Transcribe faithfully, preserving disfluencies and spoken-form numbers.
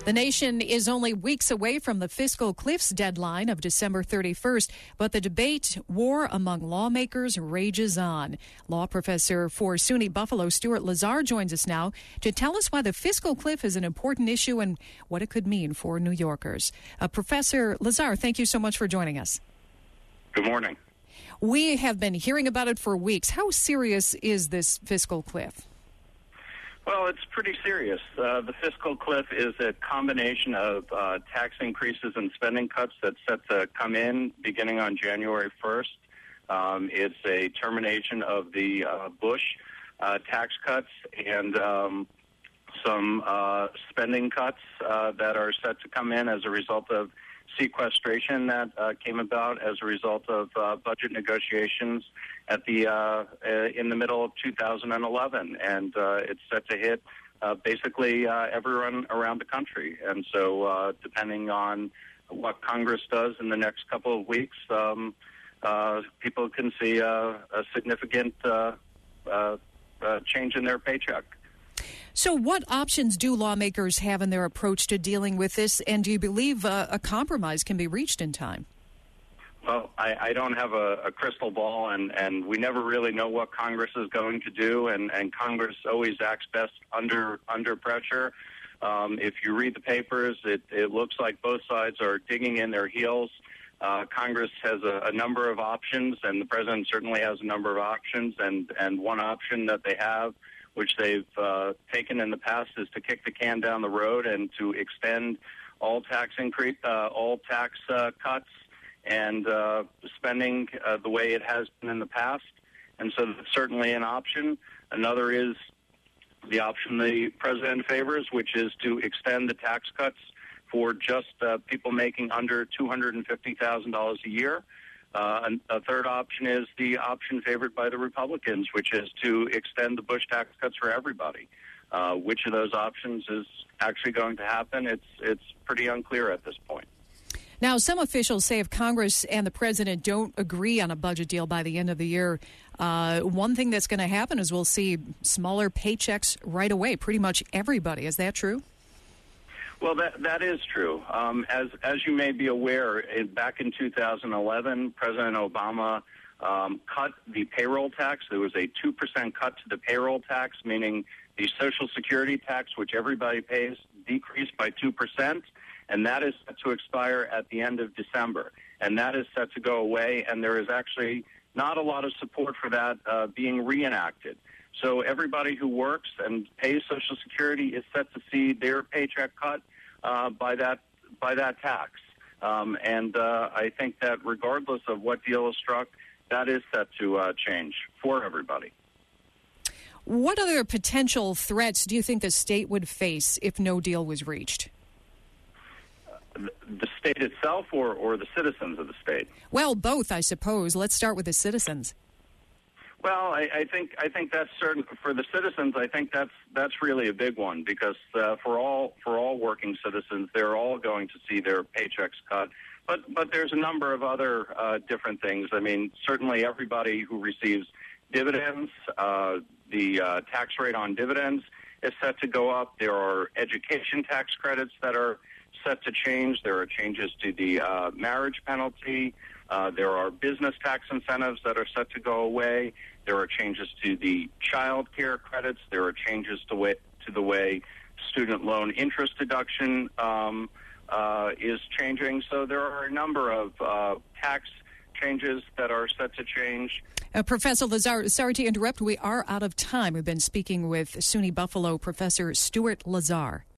The nation is only weeks away from the fiscal cliffs deadline of December thirty-first, but the debate, war among lawmakers, rages on. Law professor for SUNY Buffalo, Stuart Lazar, joins us now to tell us why the fiscal cliff is an important issue and what it could mean for New Yorkers. Uh, Professor Lazar, thank you so much for joining us. Good morning. We have been hearing about it for weeks. How serious is this fiscal cliff? Well, it's pretty serious. Uh, the fiscal cliff is a combination of uh, tax increases and spending cuts that's set to come in beginning on January first. Um, it's a termination of the uh, Bush uh, tax cuts and um, some uh, spending cuts uh, that are set to come in as a result of sequestration that uh, came about as a result of uh, budget negotiations at the uh, uh, in the middle of two thousand eleven, and uh, it's set to hit uh, basically uh, everyone around the country. And so, uh, depending on what Congress does in the next couple of weeks, um, uh, people can see a, a significant uh, uh, uh, change in their paycheck. So what options do lawmakers have in their approach to dealing with this, and do you believe uh, a compromise can be reached in time? Well, I, I don't have a, a crystal ball, and, and we never really know what Congress is going to do, and, and Congress always acts best under under pressure. Um, if you read the papers, it, it looks like both sides are digging in their heels. Uh, Congress has a, a number of options, and the president certainly has a number of options, and, and one option that they have, which they've uh, taken in the past, is to kick the can down the road and to extend all tax increase, uh, all tax uh, cuts and uh, spending uh, the way it has been in the past. And so that's certainly an option. Another is the option the president favors, which is to extend the tax cuts for just uh, people making under two hundred fifty thousand dollars a year. Uh, a third option is the option favored by the Republicans, which is to extend the Bush tax cuts for everybody. Uh, which of those options is actually going to happen? It's it's pretty unclear at this point. Now, some officials say if Congress and the president don't agree on a budget deal by the end of the year, uh, one thing that's going to happen is we'll see smaller paychecks right away. Pretty much everybody. Is that true? Well, that that is true. Um, as as you may be aware, in, back in two thousand eleven, President Obama um, cut the payroll tax. There was a two percent cut to the payroll tax, meaning the Social Security tax, which everybody pays, decreased by two percent, and that is set to expire at the end of December. And that is set to go away, and there is actually not a lot of support for that uh, being reenacted. So everybody who works and pays Social Security is set to see their paycheck cut uh, by that by that tax. Um, and uh, I think that regardless of what deal is struck, that is set to uh, change for everybody. What other potential threats do you think the state would face if no deal was reached? Uh, the state itself or, or the citizens of the state? Well, both, I suppose. Let's start with the citizens. Well, I, I think I think that's certain for the citizens. I think that's that's really a big one because uh, for all for all working citizens, they're all going to see their paychecks cut. But but there's a number of other uh, different things. I mean, certainly everybody who receives dividends, uh, the uh, tax rate on dividends is set to go up. There are education tax credits that are set to change. There are changes to the uh, marriage penalty. Uh, there are business tax incentives that are set to go away. There are changes to the child care credits. There are changes to, way, to the way student loan interest deduction um, uh, is changing. So there are a number of uh, tax changes that are set to change. Uh, Professor Lazar, sorry to interrupt. We are out of time. We've been speaking with SUNY Buffalo Professor Stuart Lazar.